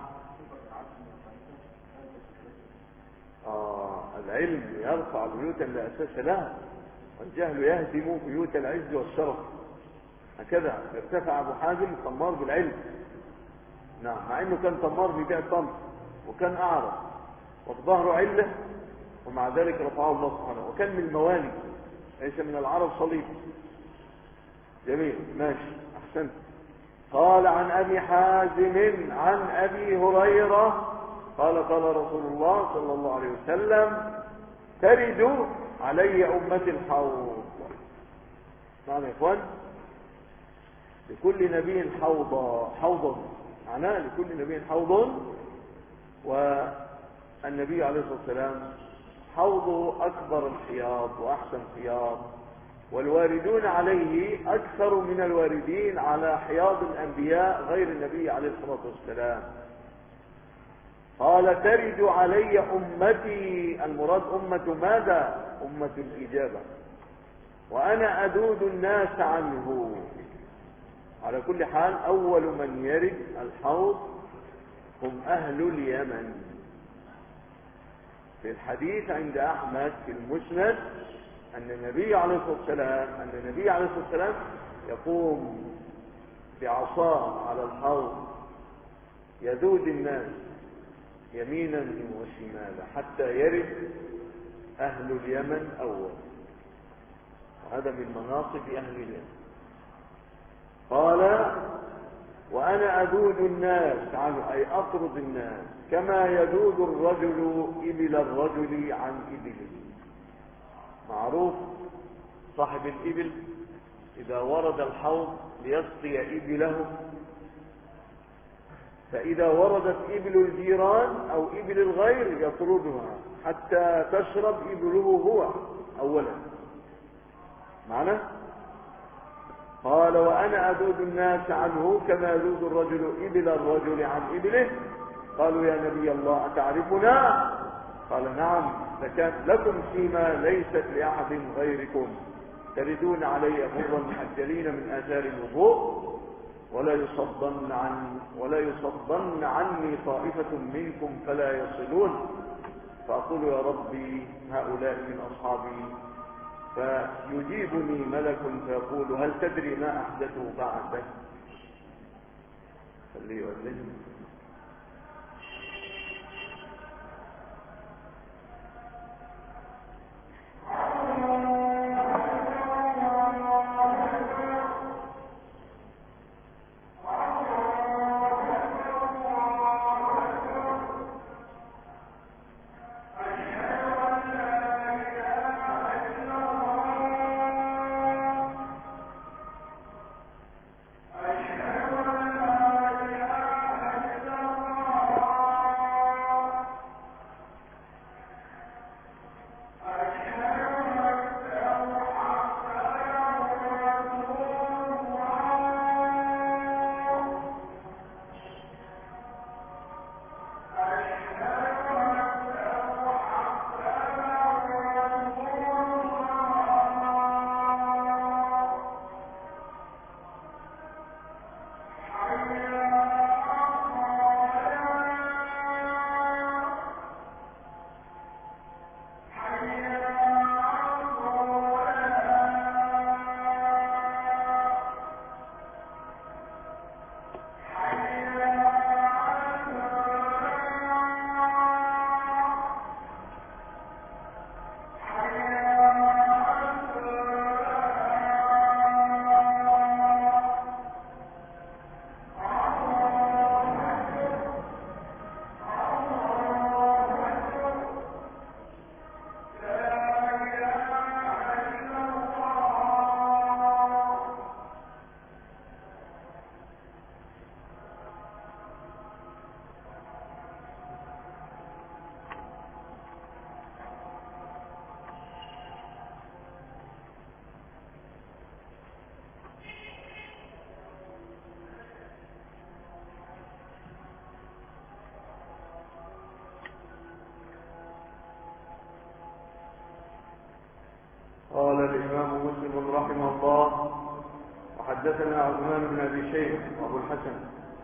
العلم يرفع بيوتا لا اساس لها، والجهل يهدم بيوت العز والشرف. هكذا ارتفع ابو حازم طمار بالعلم. نعم. مع انه كان طمار بيبيع التمر وكان اعرج وفي ظهره عله، ومع ذلك رفعه الله سبحانه، وكان من الموالي ليس من العرب صليب. جميل ماشي احسنت. قال عن ابي حازم عن ابي هريره قال قال رسول الله صلى الله عليه وسلم ترد علي امتي الحوض. معنى يا اخوان لكل نبي حوض، معناه لكل نبي حوض، والنبي عليه الصلاه والسلام حوضه اكبر الحياض واحسن حياض، والواردون عليه اكثر من الواردين على حياض الانبياء غير النبي عليه الصلاه والسلام. قال ترد علي امتي، المراد امه ماذا؟ امه الاجابه، وانا ادود الناس عنه. على كل حال اول من يرد الحوض هم اهل اليمن. في الحديث عند احمد في المسند ان النبي عليه الصلاه والسلام يقوم بعصاه على الحوض يذود الناس يمينا وشمالا حتى يرد اهل اليمن اول، وهذا من مناصب اهل اليمن. قال وانا اذود الناس عنه، اي اطرد الناس كما يذود الرجل ابل الرجل عن ابله. معروف صاحب الابل اذا ورد الحوض ليسقي ابله، فاذا وردت ابل الجيران او ابل الغير يطردها حتى تشرب ابله هو اولا. معنى قال وانا اذود الناس عنه كما يذود الرجل ابل الرجل عن ابله. قالوا يا نبي الله اتعرفنا؟ قال نعم، لكان لكم فيما ليست لاحد غيركم، تردون علي غرا محجلين من اثار الوضوء، ولا يصدن عني طائفه منكم فلا يصلون، فاقول يا ربي هؤلاء من اصحابي، فيجيبني ملك فيقول هل تدري ما احدثوا بعدك؟ فليؤذن. مسلم رحمه الله. وحدثنا عثمان بن أبي شيبة وأبو الحسن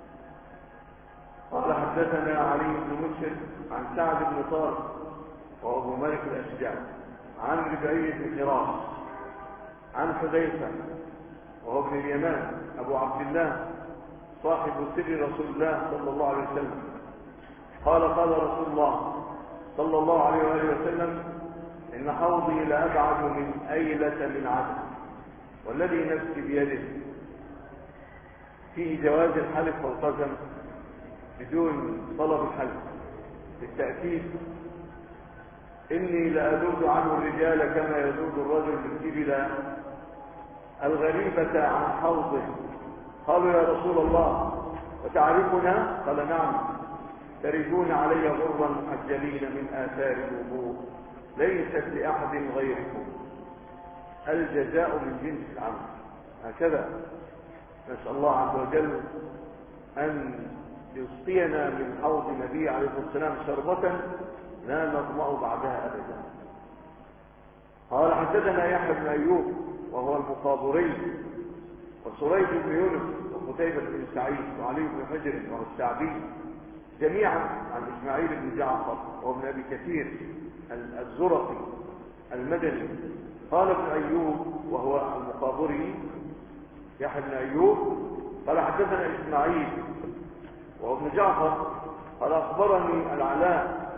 قال حدثنا علي بن مسلم عن سعد بن طارق وأبو مالك الأشجع عن ربعي بن حراش عن حذيفة وهو ابن اليمان أبو عبد الله صاحب سر رسول الله صلى الله عليه وسلم قال قال رسول الله صلى الله عليه وآله وسلم إن حوضي لأبعد من أيلة من عدن والذي نفسي بيده. فيه جواز الحلف والقسم بدون طلب الحلف بالتأكيد. إني لأذود عنه الرجال كما يذود الرجل الإبل الغريبة عن حوضه. قالوا يا رسول الله وتعرفنا؟ قال نعم، تردون علي غرا محجلين من آثار الوضوء ليست لأحد غيركم، الجزاء من جنس العمل. هكذا نسأل الله عز وجل أن يسقينا من حوض النبي عليه الصلاة والسلام شربة لا نظمأ بعدها أبدا. قال حدثنا يحيى بن أيوب وهو المقابري وسريج بن يونس وقتيبة بن سعيد وعلي بن حجر وهو الشعبي جميعا عن إسماعيل بن جعفر وابن أبي كثير الزرقي المدني. قال ابن أيوب وهو المقابري يحيى بن أيوب قال حدثنا إسماعيل وابن جعفر قال أخبرني العلاء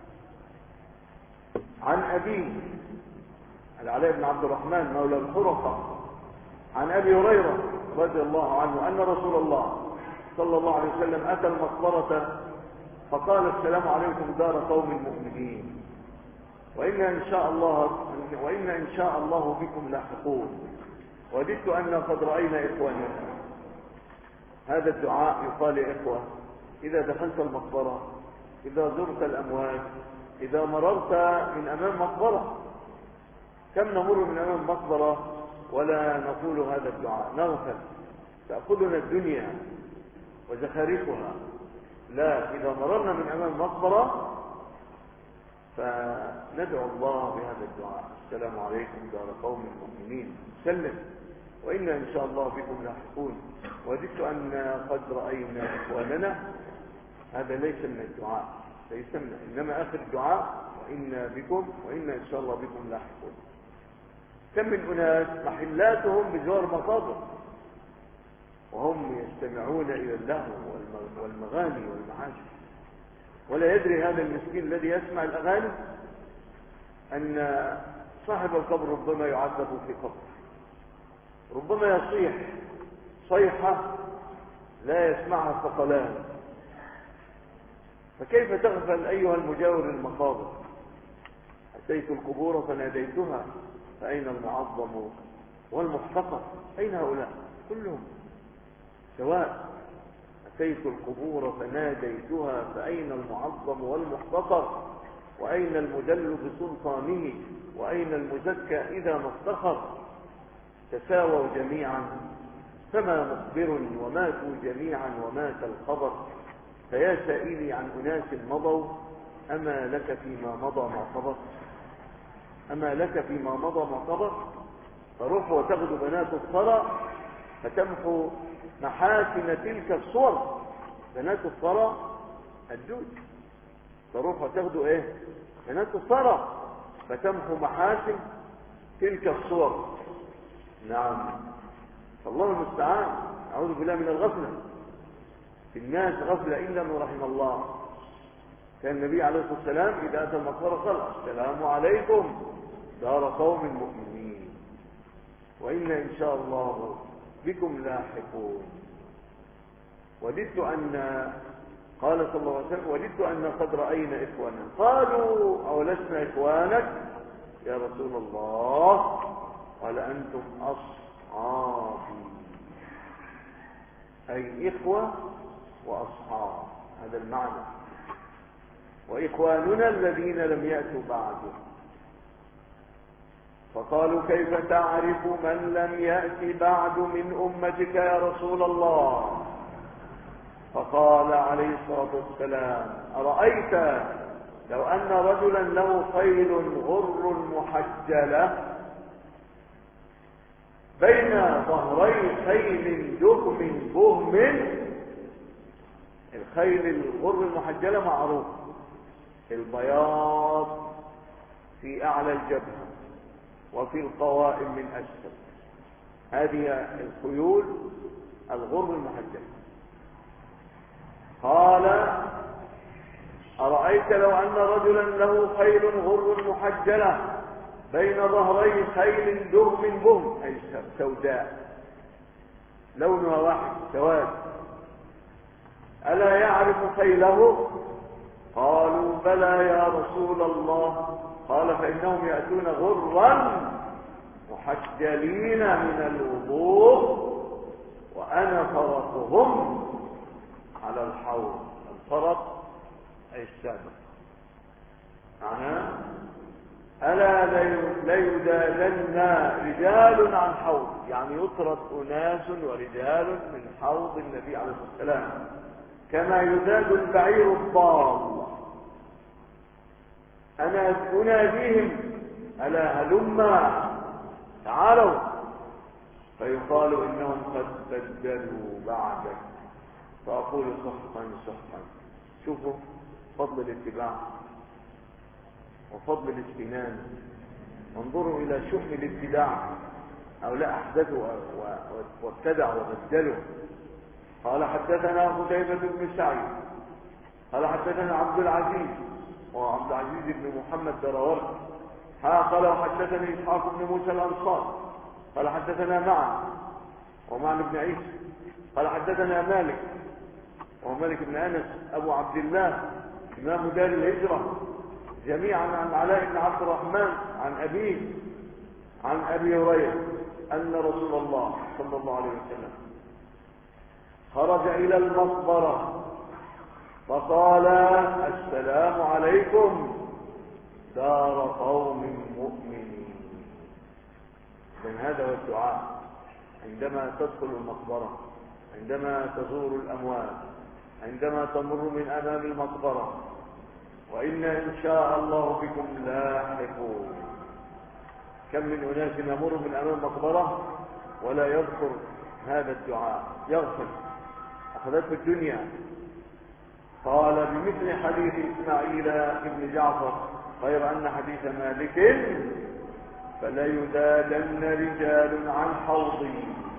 عن أبيه العلاء بن عبد الرحمن مولى الخرقة عن أبي هريرة رضي الله عنه أن رسول الله صلى الله عليه وسلم أتى المقبرة فقال السلام عليكم دار قوم مؤمنين وإن إن شاء الله بكم لاحقون وددت أن قد رأينا إخواننا. هذا الدعاء يقال يا إخوة إذا دخلت المقبرة، إذا زرت الأموات، إذا مررت من أمام مقبرة. كم نمر من أمام مقبرة ولا نقول هذا الدعاء، نغفل تأخذنا الدنيا وزخارفها. لا، إذا مررنا من أمام مقبرة فندعو الله بهذا الدعاء السلام عليكم دار قوم المؤمنين سلم وإنا إن شاء الله بكم لاحقون وددت أن قد رأينا إخواننا. هذا ليس من الدعاء، ليس من، إنما آخر الدعاء وإنا بكم وإنا إن شاء الله بكم لاحقون. كم من أناس محلاتهم بجوار مقابر وهم يستمعون إلى اللهو والمغاني والمعازف، ولا يدري هذا المسكين الذي يسمع الأغاني أن صاحب القبر ربما يعذب في قبر، ربما يصيح صيحة لا يسمعها الثقلان. فكيف تغفل أيها المجاور المقابر؟ أتيت القبور فناديتها فأين المعظم والمحتقر؟ أين هؤلاء كلهم سواء. أتيت القبور فناديتها فأين المعظم والمحتقر؟ وأين المدل بسلطانه؟ وأين المزكى إذا ما افتخر؟ تساووا جميعا فما مخبر وماتوا جميعا ومات الخبر. فيا سائلي عن أناس مضوا أما لك فيما مضى معتبر؟ أما لك فيما مضى معتبر؟ تروح وتغدو بنات الثرى فتمحو محاسن تلك الصور. بنات الثرى الدود، تروح وتغدو ايه؟ بنات الثرى فتمحو محاسن تلك الصور. نعم، فالله المستعان. أعوذ بالله من الغفلة. في الناس غفلة إلا من رحم الله. كان النبي عليه الصلاة والسلام إذا أتى المقبرة قال السلام عليكم دار قوم مؤمنين وإنا إن شاء الله بكم لاحقون. وددت أن قال صلى الله عليه وسلم وددت أن قد رأينا إخوانا. قالوا أولسنا إخوانك يا رسول الله؟ قال أنتم أصحابي، أي إخوة وأصحاب، هذا المعنى. وإخواننا الذين لم يأتوا بعد. فقالوا كيف تعرف من لم يأت بعد من أمتك يا رسول الله؟ فقال عليه الصلاة والسلام أرأيت لو أن رجلا له خيل غر محجلة بين ظهري خيل دهم بهم. الخيل الغر المحجلة معروف البياض في أعلى الجبهة وفي القوائم من أسفل، هذه الخيول الغر المحجلة. قال أرأيت لو أن رجلا له خيل غر محجلة بين ظهري خيل دهم بهم، أي سوداء لونها واحد سواد، ألا يعرف خيله؟ قالوا بلى يا رسول الله. قال فإنهم يأتون غرا محجلين من الوضوء وأنا فرطهم على الحوض. الفرط أي السابق، معناه ألا ليدادن رجال عن حوض، يعني يطرد أناس ورجال من حوض النبي عليه الصلاة والسلام كما يداد البعير الضال. أنا أناديهم ألا هلما تعالوا، فيقال إنهم قد بدلوا بعدك، فأقول سحقا سحقا. شوفوا فضل الاتباع وفضل الاجتنان، انظروا إلى شؤم الابتداع، هؤلاء أحدثوا وابتدعوا وبدلوا. قال حدثنا قتيبة بن سعيد قال حدثنا عبد العزيز وعبد العزيز بن محمد دراورد قال وحدثني إسحاق بن موسى الأنصار قال حدثنا معن بن عيسى قال حدثنا مالك ومالك بن أنس أبو عبد الله إمام دار الهجرة، جميعا عن علاء بن عبد الرحمن عن أبيه عن أبي هريرة أن رسول الله صلى الله عليه وسلم خرج إلى المقبرة فقال السلام عليكم دار قوم مؤمنين. من هذا هو الدعاء عندما تدخل المقبرة، عندما تزور الأموات، عندما تمر من أمام المقبرة، وإن إن شاء الله بكم لاحقون. كم من أناس يمر من أمام المقبرة ولا يذكر هذا الدعاء، يغفل أخذته الدنيا. قال بمثل حديث إسماعيل بن جعفر غير أن حديث مالك فليدادن رجال عن حوضي.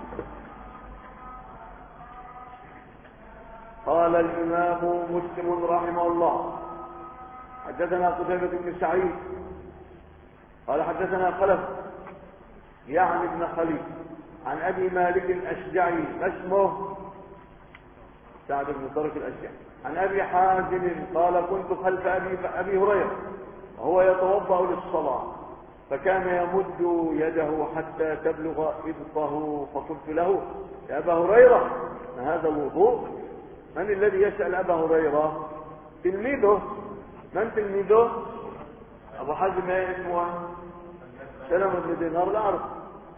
قال الإمام مسلم رحمه الله حدثنا قتيبة بن سعيد قال حدثنا خلف يعني ابن خليل عن أبي مالك الأشجعي ما اسمه؟ سعد بن طارق الأشجعي. عن أبي حازم قال كنت خلف أبي هريرة وهو يتوضأ للصلاة فكان يمد يده حتى تبلغ إبطه، فقلت له يا أبا هريرة ما هذا الوضوء؟ من الذي يسأل أبا هريرة؟ تلميذه. من تلميذه؟ أبو حازم اسمه سلمة بن دينار لا أعرف،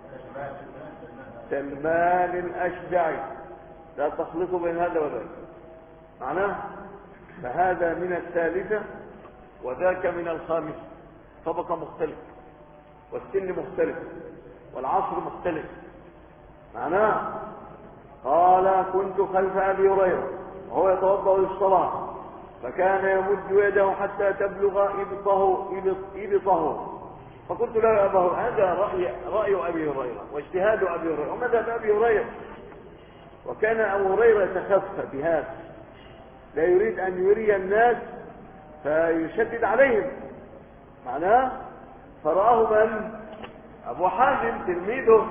سلمان الأشجعي، لا تخلطوا بين هذا وذاك معناه. فهذا من الثالثة وذاك من الخامسة، طبقة مختلفة والسن مختلف والعصر مختلف معناه. قال كنت خلف أبي هريرة وهو يتوضأ للصلاة فكان يمد يده حتى تبلغ إبطه، فقلت له يا أبا هريرة هذا رأي أبي هريرة واجتهاد أبي هريرة ومذهب أبي هريرة. وكان أبو هريرة يتخفى بهذا، لا يريد أن يري الناس فيشدد عليهم معناه. فرآه من؟ أبو حازم تلميذه،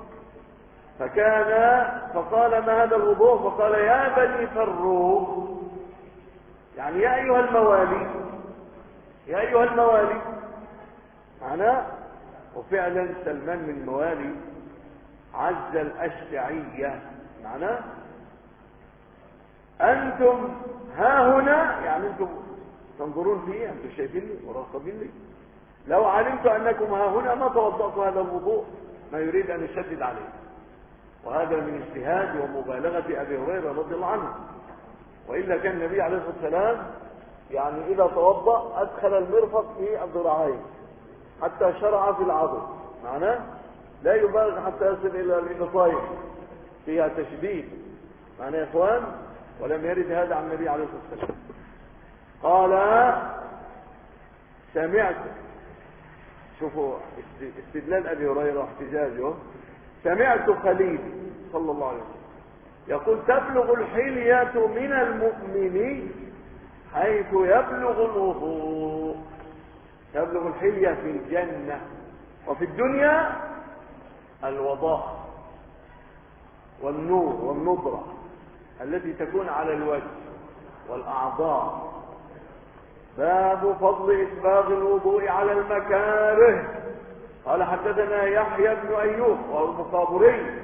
فقال ما هذا الوضوء؟ فقال يا بني فروخ، يعني يا أيها الموالي، يا أيها الموالي معناه. وفعلا سلمان من موالي عز الأشجعية معناه. أنتم ها هنا، يعني أنتم تنظرون فيه، أنتم شايفيني وراقبيني، لو علمت أنكم ها هنا ما توضأت هذا الوضوء، ما يريد أن يشدد عليه. وهذا من اجتهاد ومبالغة أبي هريرة رضي الله عنه، وإلا كان النبي عليه الصلاة والسلام يعني إذا توضأ أدخل المرفق في الذراعين حتى شرع في العضد معناه. لا يبالغ حتى يصل إلى الإبطاية، فيها تشديد معنا يا إخوان، ولم يرد هذا عن النبي عليه الصلاة والسلام. قال سمعت، شوفوا استدلال أبي هريرة واحتجاجه، سمعت خليل صلى الله عليه وسلم يقول تبلغ الحلية من المؤمن حيث يبلغ الوضوء. تبلغ الحلية في الجنة، وفي الدنيا الوضاء والنور والنضرة التي تكون على الوجه والأعضاء. باب فضل إسباغ الوضوء على المكاره. قال حدثنا يحيى بن أيوب وهو المقابري،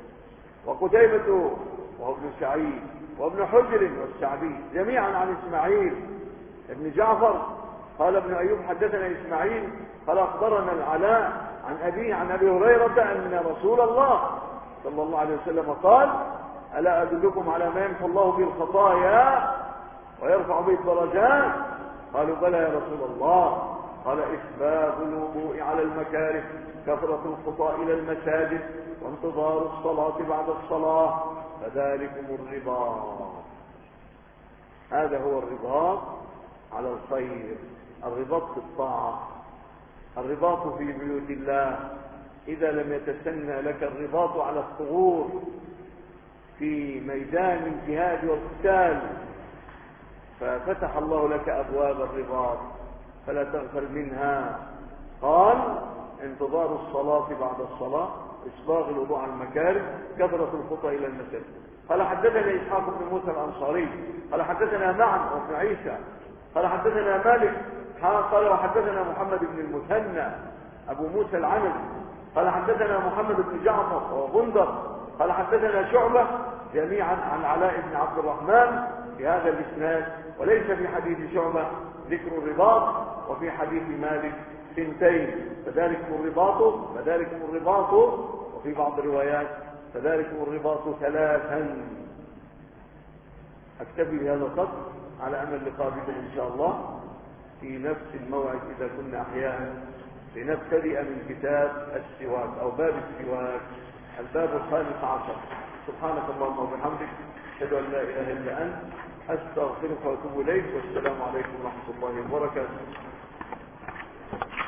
وقتيبة وهو ابن سعيد، وابن حجر والشعبي جميعا عن إسماعيل ابن جعفر. قال ابن أيوب حدثنا إسماعيل قال أخبرنا العلاء عن أبيه عن أبي هريرة أن رسول الله صلى الله عليه وسلم قال ألا أدلكم على ما يمحو الله به الخطايا ويرفع به الدرجات؟ قالوا بلى يا رسول الله. قال إسباغ الوضوء على المكاره، كثرة الخطى إلى المساجد، وانتظار الصلاة بعد الصلاة، فذلكم الرباط. هذا هو الرباط على الخير، الرباط في الطاعة، الرباط في بيوت الله. إذا لم يتسنى لك الرباط على الثغور في ميدان الجهاد والقتال، ففتح الله لك أبواب الرباط فلا تغفل منها. قال انتظار الصلاة بعد الصلاة، إسباغ الوضوء على المكاره، كثرة الخطى إلى المسجد. قال حدثنا إسحاق بن موسى الأنصاري قال حدثنا معن وابن عيسى قال حدثنا مالك قال وحدثنا محمد بن المثنى أبو موسى العنزي قال حدثنا محمد بن جعفر وغندر قال حدثنا شعبة جميعا عن علاء بن عبد الرحمن في هذا الإسناد، وليس في حديث شعبة ذكر الرباط، وفي حديث مالك سنتين، فذلكم الرباط، وفي بعض الروايات فذلكم الرباط ثلاثا. أكتفي بهذا القدر على أمل لقاء بكم إن شاء الله في نفس الموعد إذا كنا أحياء، لنبتدئ من كتاب السواك أو باب السواك، الباب 15. سبحانك اللهم وبحمدك، أشهد أن لا إله إلا أنت، أستغفرك وأتوب إليك، والسلام عليكم ورحمة الله وبركاته.